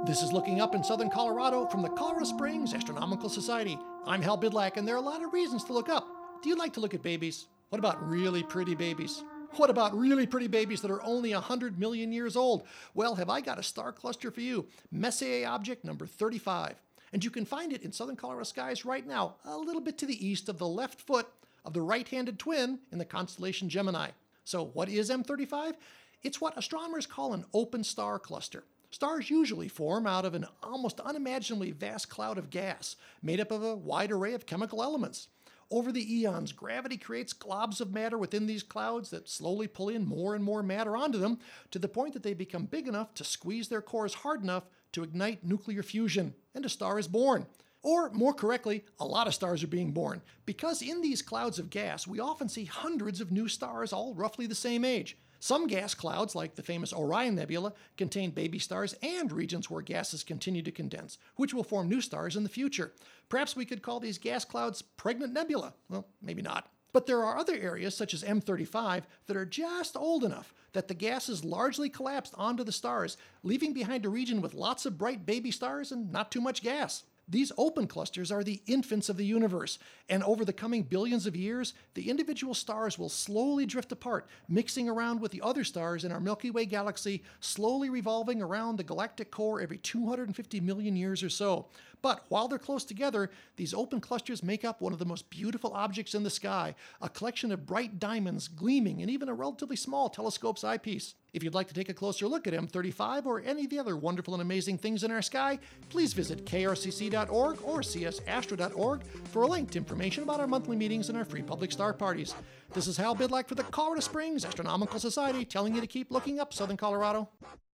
This is Looking Up in Southern Colorado from the Colorado Springs Astronomical Society. I'm Hal Bidlack, and there are a lot of reasons to look up. Do you like to look at babies? What about really pretty babies? What about really pretty babies that are only 100 million years old? Well, have I got a star cluster for you, Messier object number 35. And you can find it in southern Colorado skies right now, a little bit to the east of the left foot of the right-handed twin in the constellation Gemini. So what is M35? It's what astronomers call an open star cluster. Stars usually form out of an almost unimaginably vast cloud of gas, made up of a wide array of chemical elements. Over the eons, gravity creates globs of matter within these clouds that slowly pull in more and more matter onto them, to the point that they become big enough to squeeze their cores hard enough to ignite nuclear fusion, and a star is born. Or, more correctly, a lot of stars are being born, because in these clouds of gas, we often see hundreds of new stars all roughly the same age. Some gas clouds, like the famous Orion Nebula, contain baby stars and regions where gases continue to condense, which will form new stars in the future. Perhaps we could call these gas clouds pregnant nebula. Well, maybe not. But there are other areas, such as M35, that are just old enough that the gas is largely collapsed onto the stars, leaving behind a region with lots of bright baby stars and not too much gas. These open clusters are the infants of the universe, and over the coming billions of years, the individual stars will slowly drift apart, mixing around with the other stars in our Milky Way galaxy, slowly revolving around the galactic core every 250 million years or so. But while they're close together, these open clusters make up one of the most beautiful objects in the sky, a collection of bright diamonds gleaming in even a relatively small telescope's eyepiece. If you'd like to take a closer look at M35 or any of the other wonderful and amazing things in our sky, please visit krcc.org or csastro.org for linked information about our monthly meetings and our free public star parties. This is Hal Bidlack for the Colorado Springs Astronomical Society, telling you to keep looking up, Southern Colorado.